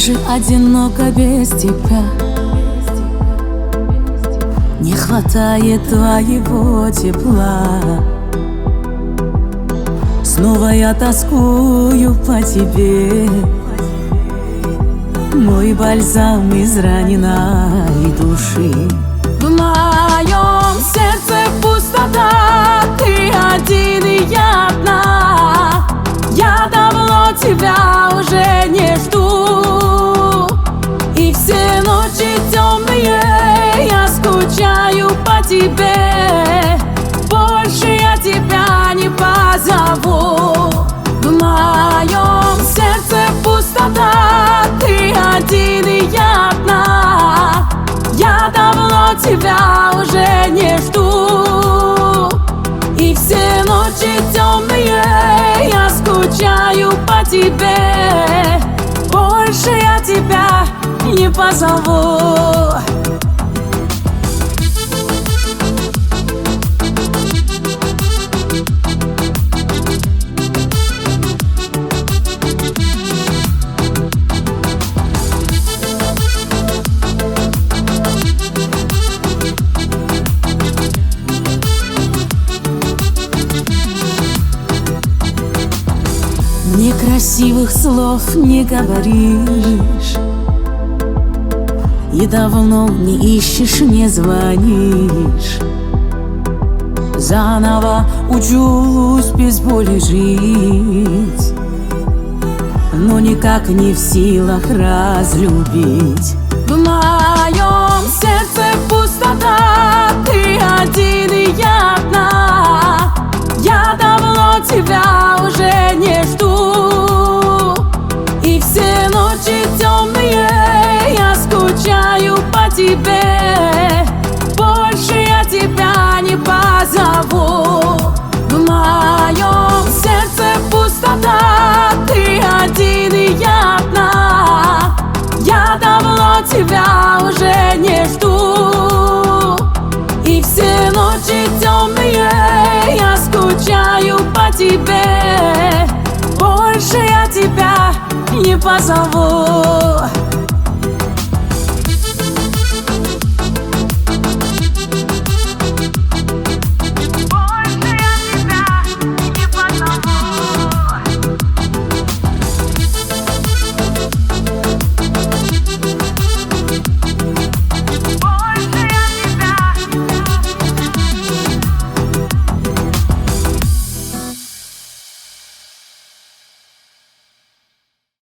Больше одиноко без тебя. Не хватает твоего тепла. Снова я тоскую по тебе, мой бальзам из раненой души. В моем сердце пустота, ты один и я одна. Я давно тебя уже не жду, и все ночи темные я скучаю по тебе. Больше я тебя не позову. В моем сердце пустота, ты один и я одна. Я давно тебя уже не жду, и все ночи темные я скучаю по тебе. Больше я тебя не позову. Мне красивых слов не говоришь, и давно не ищешь, не звонишь. Заново учусь без боли жить, но никак не в силах разлюбить. В моем сердце пустота, ты один и я одна. Я давно тебя уже не жду, и все ночи темные я скучаю по тебе. Больше я тебя не позову. В моем сердце пустота, ты один и я одна. Я давно тебя уже не жду, и все ночи темные я скучаю по тебе. Больше я тебя не позову.